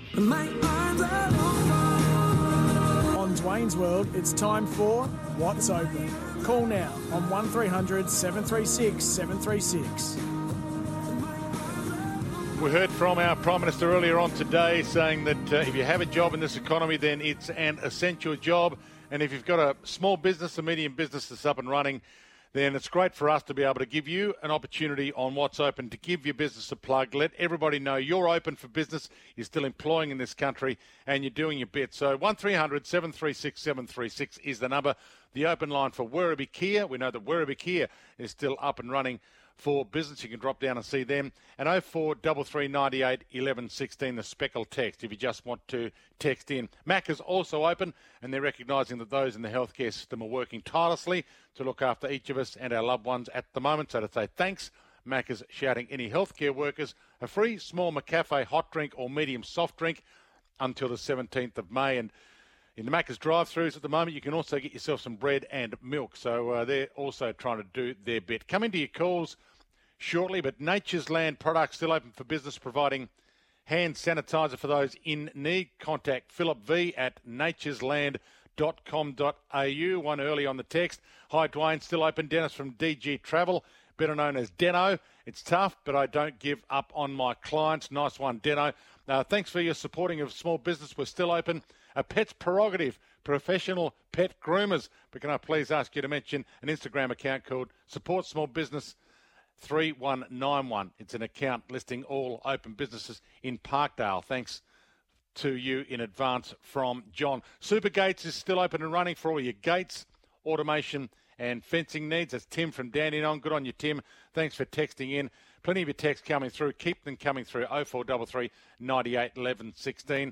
My arms are open. On Dwayne's World, it's time for What's Open. Call now on 1300 736 736. We heard from our Prime Minister earlier on today saying that if you have a job in this economy, then it's an essential job. And if you've got a small business, a medium business that's up and running, then it's great for us to be able to give you an opportunity on What's Open to give your business a plug. Let everybody know you're open for business, you're still employing in this country, and you're doing your bit. So 1300 736 736 is the number, the open line for Werribee Kia. We know that Werribee Kia is still up and running for business. You can drop down and see them. And 0433 98 11 16, the Speckle text, if you just want to text in. Mac is also open, and they're recognising that those in the healthcare system are working tirelessly to look after each of us and our loved ones at the moment. So to say thanks, Mac is shouting any healthcare workers a free small McCafe hot drink or medium soft drink until the 17th of May. And in the Macca's drive-thrus at the moment, you can also get yourself some bread and milk. So they're also trying to do their bit. Coming to your calls shortly, but Nature's Land products still open for business, providing hand sanitizer for those in need. Contact Philip V at naturesland.com.au. One early on the text. Hi, Dwayne. Still open. Dennis from DG Travel, better known as Deno. It's tough, but I don't give up on my clients. Nice one, Deno. Thanks for your supporting of small business. We're still open. A pet's prerogative, professional pet groomers. But can I please ask you to mention an Instagram account called Support Small Business 3191. It's an account listing all open businesses in Parkdale. Thanks to you in advance from John. Super Gates is still open and running for all your gates, automation and fencing needs. That's Tim from Dandenong. Good on you, Tim. Thanks for texting in. Plenty of your texts coming through. Keep them coming through. 0433 98 11 16.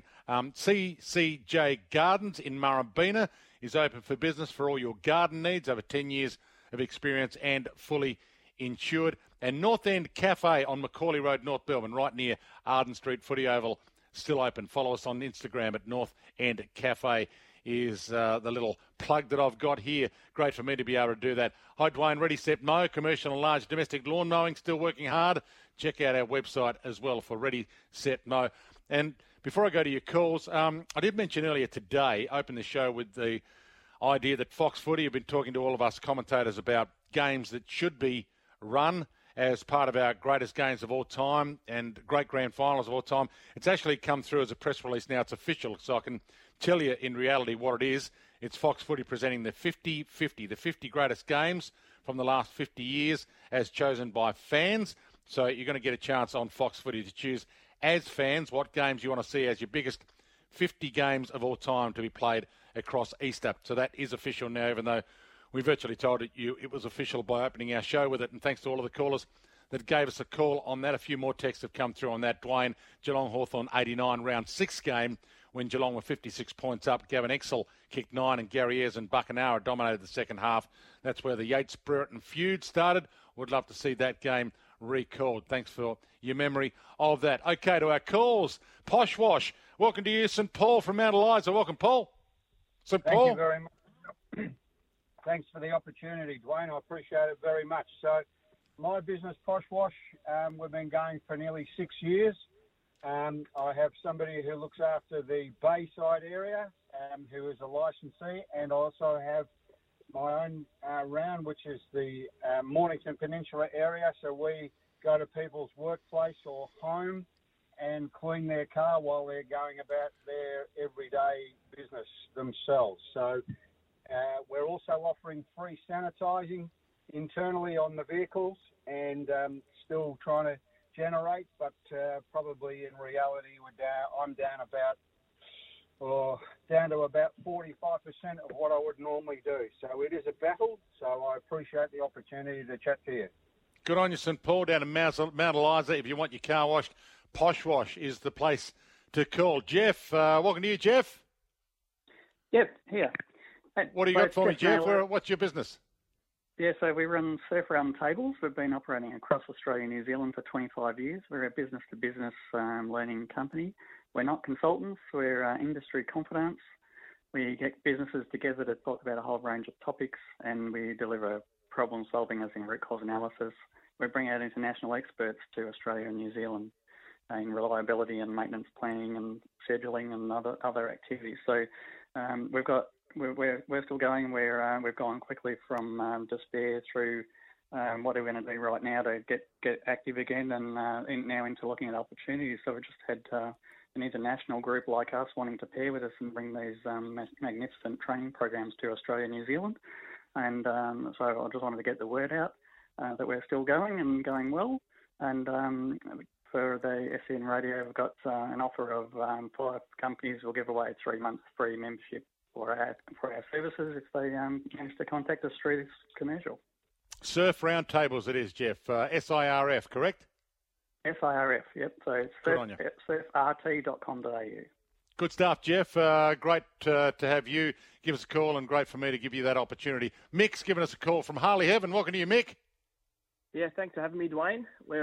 CCJ Gardens in Murrabina is open for business for all your garden needs. Over 10 years of experience and fully insured. And North End Cafe on Macaulay Road, North Melbourne, right near Arden Street Footy Oval, still open. Follow us on Instagram at North End Cafe is the little plug that I've got here. Great for me to be able to do that. Hi, Dwayne. Ready, Set, Mow. Commercial and large domestic lawn mowing, still working hard. Check out our website as well for Ready, Set, Mow. And before I go to your calls, I did mention earlier today, open the show with the idea that Fox Footy have been talking to all of us commentators about games that should be run as part of our greatest games of all time and great grand finals of all time. It's actually come through as a press release now. It's official, so I can tell you in reality what it is. It's Fox Footy presenting the 50-50, the 50 greatest games from the last 50 years as chosen by fans. So you're going to get a chance on Fox Footy to choose as fans what games you want to see as your biggest 50 games of all time to be played across Easter. So that is official now, even though we virtually told you it was official by opening our show with it. And thanks to all of the callers that gave us a call on that. A few more texts have come through on that. Dwayne, Geelong Hawthorn 89, round 6 game when Geelong were 56 points up. Gavin Exel kicked 9 and Gary Ayres and Buckenara dominated the second half. That's where the Yates-Brereton feud started. Would love to see that game recalled. Thanks for your memory of that. Okay, to our calls. Posh Wash, welcome to you, St Paul from Mount Eliza. Welcome, Paul. St Paul. Thank you very much. Thanks for the opportunity, Dwayne. I appreciate it very much. So my business, Posh Wash, we've been going for nearly 6 years. I have somebody who looks after the Bayside area, who is a licensee, and I also have my own round, which is the Mornington Peninsula area. So we go to people's workplace or home and clean their car while they're going about their everyday business themselves. So we're also offering free sanitising internally on the vehicles and still trying to generate, but probably in reality I'm down to about 45% of what I would normally do. So it is a battle, so I appreciate the opportunity to chat to you. Good on you, St Paul, down in Mount Eliza. If you want your car washed, Posh Wash is the place to call. Jeff, welcome to you, Jeff. Yep, here. What do you got for me, Jeff? What's your business? Yeah, so we run surf run tables. We've been operating across Australia and New Zealand for 25 years. We're a business-to-business learning company. We're not consultants. We're industry confidants. We get businesses together to talk about a whole range of topics, and we deliver problem solving as in root cause analysis. We bring out international experts to Australia and New Zealand. in reliability and maintenance planning and scheduling and other activities. So we're still going. We've gone quickly from despair through what are we going to do right now to get active again, and now into looking at opportunities. So we just had an international group like us wanting to pair with us and bring these magnificent training programs to Australia and New Zealand. And so I just wanted to get the word out that we're still going and going well. And for the SEN Radio, we've got an offer of 5 companies will give away 3 months free membership for our services if they manage to contact us through this commercial. Surf Roundtables it is, Jeff. SIRF, correct? SIRF, yep. So it's surfrt.com.au. Good stuff, Jeff. Great to have you give us a call, and great for me to give you that opportunity. Mick's given us a call from Harley Heaven. Welcome to you, Mick. Yeah, thanks for having me, Dwayne.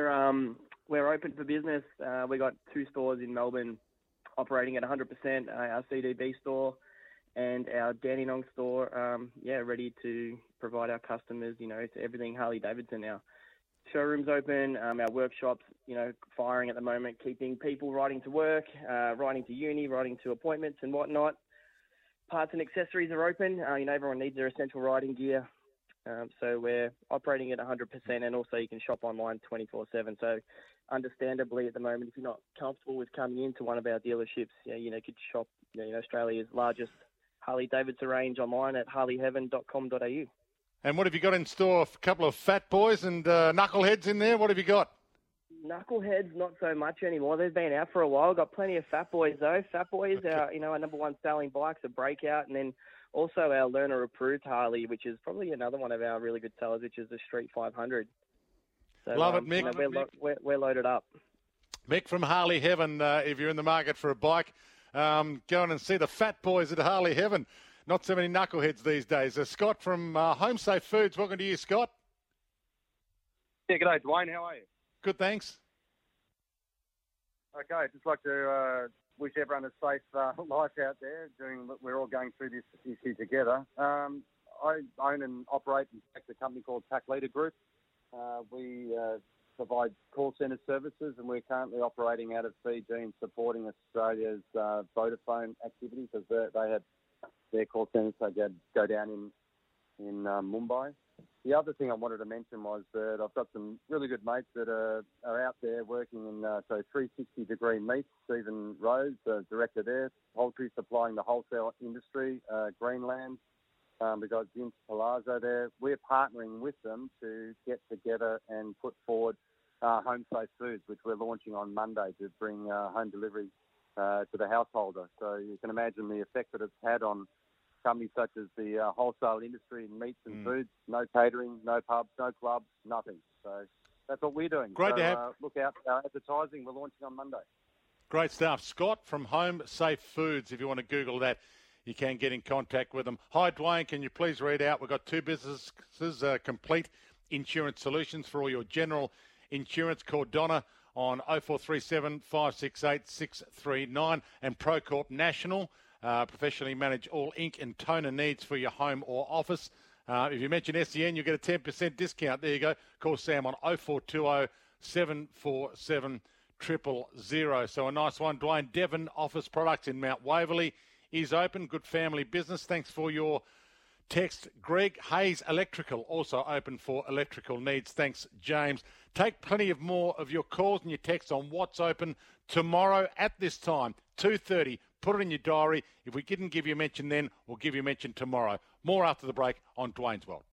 We're open for business. We got 2 stores in Melbourne operating at 100%. Our CDB store and our Dandenong store, ready to provide our customers, it's everything Harley Davidson now. Showrooms open, our workshops, firing at the moment, keeping people riding to work, riding to uni, riding to appointments and whatnot. Parts and accessories are open. Everyone needs their essential riding gear. So we're operating at 100%, and also you can shop online 24/7. So understandably at the moment, if you're not comfortable with coming into one of our dealerships, you could shop Australia's largest Harley Davidson range online at harleyheaven.com.au. And what have you got in store? A couple of fat boys and knuckleheads in there. What have you got? Knuckleheads, not so much anymore. They've been out for a while. Got plenty of fat boys though. Fat boys, okay. Our number 1 selling bikes, a Breakout, and then also our learner approved Harley, which is probably another one of our really good sellers, which is the Street 500. So, Love it, Mick. We're loaded up. Mick from Harley Heaven. If you're in the market for a bike, go in and see the fat boys at Harley Heaven. Not so many knuckleheads these days. Scott from Home Safe Foods. Welcome to you, Scott. Yeah, g'day, Dwayne. How are you? Good, thanks. Okay, I'd just like to wish everyone a safe life out there. We're all going through this issue together. I own and operate a company called Pack Leader Group. We provide call centre services, and we're currently operating out of Fiji and supporting Australia's Vodafone activities, as they had their call centres go down in Mumbai. The other thing I wanted to mention was that I've got some really good mates that are out there working in 360-degree meats. Stephen Rose, the director there, poultry supplying the wholesale industry, Greenland. We've got Vince Palazzo there. We're partnering with them to get together and put forward Home Safe Foods, which we're launching on Monday to bring home delivery to the householder. So you can imagine the effect that it's had on companies such as the wholesale industry in meats and foods. No catering, no pubs, no clubs, nothing. So that's what we're doing. Great to have. Look out for our advertising. We're launching on Monday. Great stuff. Scott from Home Safe Foods. If you want to Google that, you can get in contact with them. Hi, Dwayne. Can you please read out? We've got 2 businesses, Complete Insurance Solutions for all your general insurance. Call Donna on 0437 568 639, and Procorp National. Professionally manage all ink and toner needs for your home or office. If you mention SEN, you get a 10% discount. There you go. Call Sam on 0420 747 000. So a nice one. Dwayne, Devon Office Products in Mount Waverley is open. Good family business. Thanks for your text. Greg, Hayes Electrical, also open for electrical needs. Thanks, James. Take plenty of more of your calls and your texts on what's open tomorrow at this time, 2:30. Put it in your diary. If we didn't give you a mention then, we'll give you a mention tomorrow. More after the break on Dwayne's World.